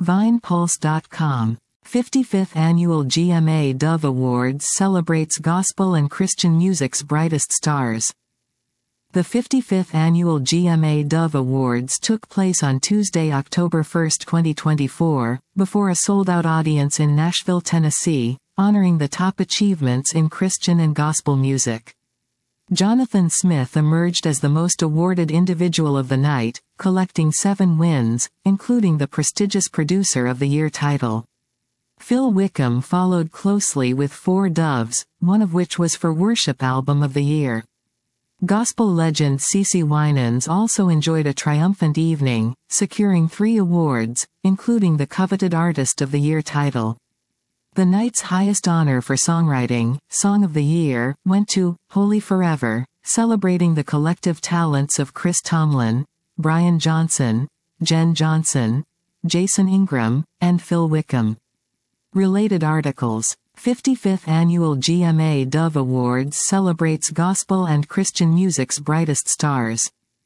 VinePulse.com. 55th Annual GMA Dove Awards celebrates gospel and Christian music's brightest stars. The 55th Annual GMA Dove Awards took place on Tuesday, October 1, 2024, before a sold-out audience in Nashville, Tennessee, honoring the top achievements in Christian and gospel music. Jonathan Smith emerged as the most awarded individual of the night, collecting 7 wins, including the prestigious Producer of the Year title. Phil Wickham followed closely with 4 doves, one of which was for Worship Album of the Year. Gospel legend CeCe Winans also enjoyed a triumphant evening, securing 3 awards, including the coveted Artist of the Year title. The night's highest honor for songwriting, Song of the Year, went to Holy Forever, celebrating the collective talents of Chris Tomlin, Brian Johnson, Jen Johnson, Jason Ingram, and Phil Wickham. Related articles. 55th Annual GMA Dove Awards celebrates gospel and Christian music's brightest stars.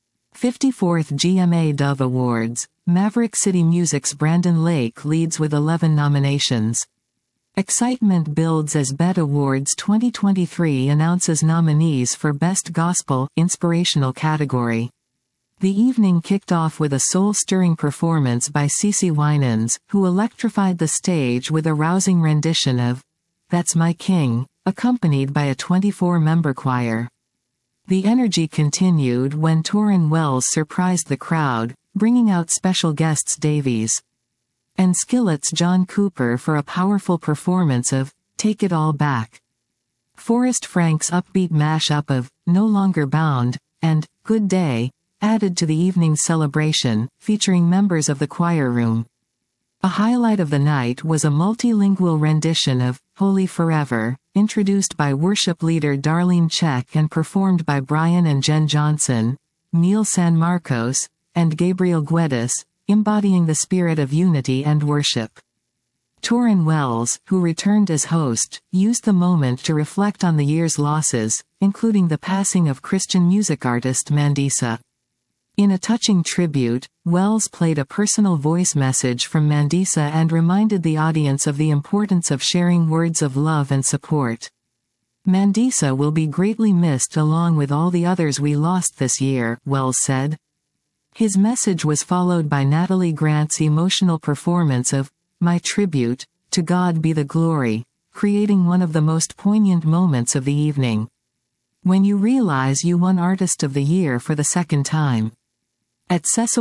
54th GMA Dove Awards, Maverick City Music's Brandon Lake leads with 11 nominations. Excitement builds as BET Awards 2023 announces nominees for Best Gospel Inspirational category. The evening kicked off with a soul-stirring performance by CeCe Winans, who electrified the stage with a rousing rendition of That's My King, accompanied by a 24-member choir. The energy continued when Tauren Wells surprised the crowd, bringing out special guests Davies and Skillet's John Cooper for a powerful performance of Take It All Back. Forrest Frank's upbeat mashup of No Longer Bound and Good Day added to the evening's celebration, featuring members of the choir room. A highlight of the night was a multilingual rendition of Holy Forever, introduced by worship leader Darlene Check and performed by Brian and Jen Johnson, Neil San Marcos, and Gabriel Guedes, embodying the spirit of unity and worship. Tauren Wells, who returned as host, used the moment to reflect on the year's losses, including the passing of Christian music artist Mandisa. In a touching tribute, Wells played a personal voice message from Mandisa and reminded the audience of the importance of sharing words of love and support. Mandisa will be greatly missed along with all the others we lost this year, Wells said. His message was followed by Natalie Grant's emotional performance of My Tribute, To God Be the Glory, creating one of the most poignant moments of the evening. When you realize you won Artist of the Year for the second time. At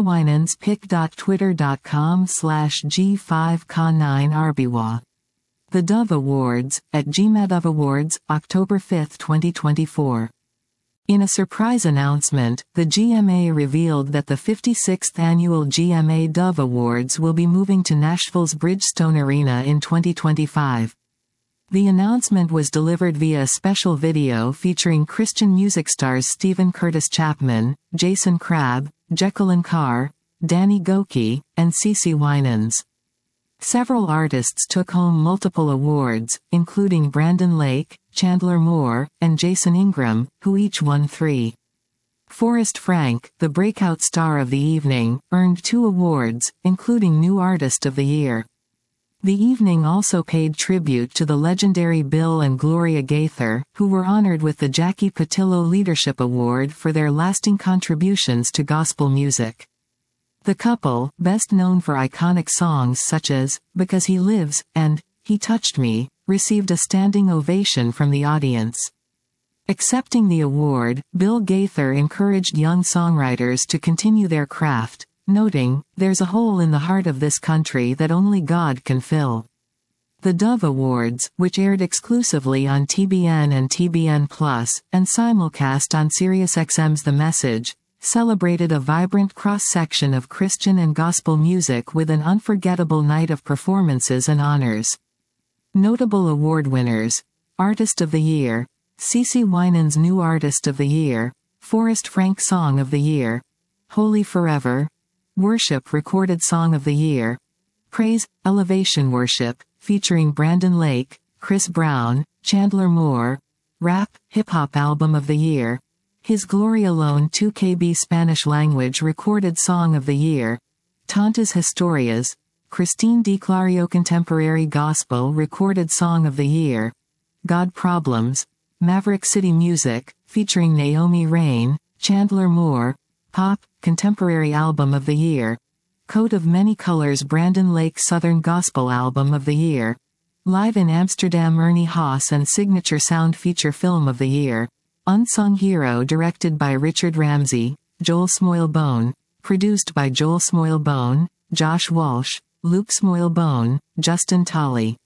cecewinans.twitter.com/G5K9RBWA. The Dove Awards, at GMA Dove Awards, October 5, 2024. In a surprise announcement, the GMA revealed that the 56th Annual GMA Dove Awards will be moving to Nashville's Bridgestone Arena in 2025. The announcement was delivered via a special video featuring Christian music stars Stephen Curtis Chapman, Jason Crabb, Jacqueline Carr, Danny Gokey, and CeCe Winans. Several artists took home multiple awards, including Brandon Lake, Chandler Moore, and Jason Ingram, who each won 3. Forrest Frank, the breakout star of the evening, earned 2 awards, including New Artist of the Year. The evening also paid tribute to the legendary Bill and Gloria Gaither, who were honored with the Jackie Patillo Leadership Award for their lasting contributions to gospel music. The couple, best known for iconic songs such as Because He Lives and He Touched Me, received a standing ovation from the audience. Accepting the award, Bill Gaither encouraged young songwriters to continue their craft, noting, "There's a hole in the heart of this country that only God can fill." The Dove Awards, which aired exclusively on TBN and TBN Plus, and simulcast on SiriusXM's The Message, celebrated a vibrant cross-section of Christian and gospel music with an unforgettable night of performances and honors. Notable award winners: Artist of the Year, CeCe Winans New Artist of the Year, Forrest Frank Song of the Year, Holy Forever, Worship Recorded Song of the Year, Praise, Elevation Worship, featuring Brandon Lake, Chris Brown, Chandler Moore, Rap, Hip Hop Album of the Year, His Glory Alone 2KB Spanish Language Recorded Song of the Year, Tantas Historias, Christine DiClario Contemporary Gospel Recorded Song of the Year. God Problems. Maverick City Music, featuring Naomi Raine, Chandler Moore. Pop, Contemporary Album of the Year. Coat of Many Colors Brandon Lake Southern Gospel Album of the Year. Live in Amsterdam Ernie Haas and Signature Sound Feature Film of the Year. Unsung Hero directed by Richard Ramsey, Joel Smoilbone. Produced by Joel Smoilbone, Josh Walsh, Luke Smoilbone, Justin Tolley.